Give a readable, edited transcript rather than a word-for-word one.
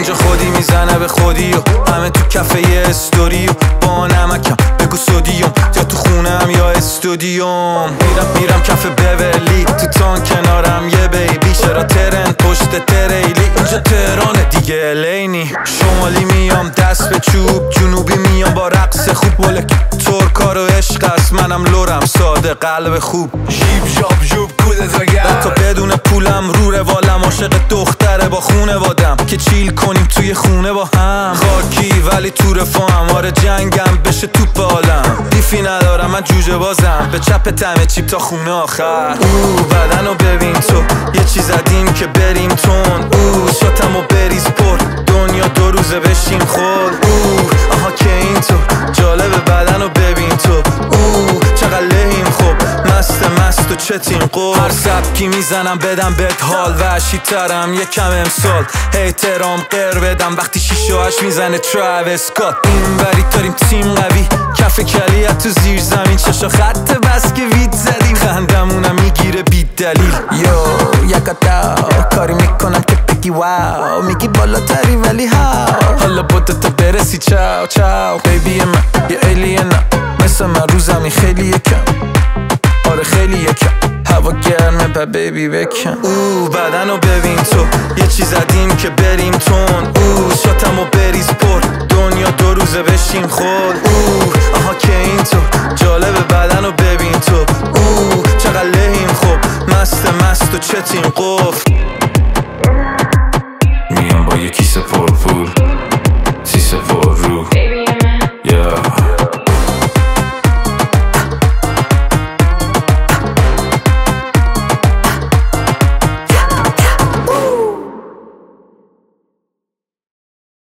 اینجا خودی میزنه به خودی و همه تو کفه یه استوری و با نمکم بگو سودیوم یا تو خونم یا استودیوم. میرم کف بولی تو تان کنارم یه بیبی، چرا ترن پشت تریلی اینجا تهرانه دیگه الینی. شمالی میام دست به چوب، جنوبی میام با رقص خوب. ولک ترکا و عشق است، منم لورم ساده قلب خوب. شیب شاب جوب کودت وگر تا بدون پولم رو روالم، عاشق دختره با خونه وادم که چیل کنیم توی خونه با هم. خاکی ولی تو رفاهم، آره جنگم بشه توپ عالم. دیفی ندارم من جوجه بازم، به چپ تمه چیپ تا خونه آخر. بدنو ببین تو یه چیز زدیم که بریم تون. شاتمو بریز پر دنیا 2 روزه بشیم خود. آها که این تو جالب، بدنو ببین تو چقدر لهیم خوب. مست و چتین قول، هر سبکی میزنم بدم بهت حال. وحشی ترم یکم امسال، احترام قر بدم وقتی 6 و 8 میزنه تراویس اسکات. این وری داریم تیم قوی، کف کلیت تو زیر زمین. چشا خط بس که وید زدیم، خندمونم میگیره بی دلیل. یکتا کاری میکنم که بگی واو، میگی بالاتری ولی هاو. حالا بوده تا برسی چاو چاو. بیبی من یه ایلینم، مثل من رو زمین خیلی یکم، آره خیلی یکم. هوا گرمه با بیبی بکن. بدنو ببین تو یه چیز زدیم که بریم تون. شاتمو بریز پر دنیا 2 روزه بشیم خود. آها که این تو جالب، بدنو ببین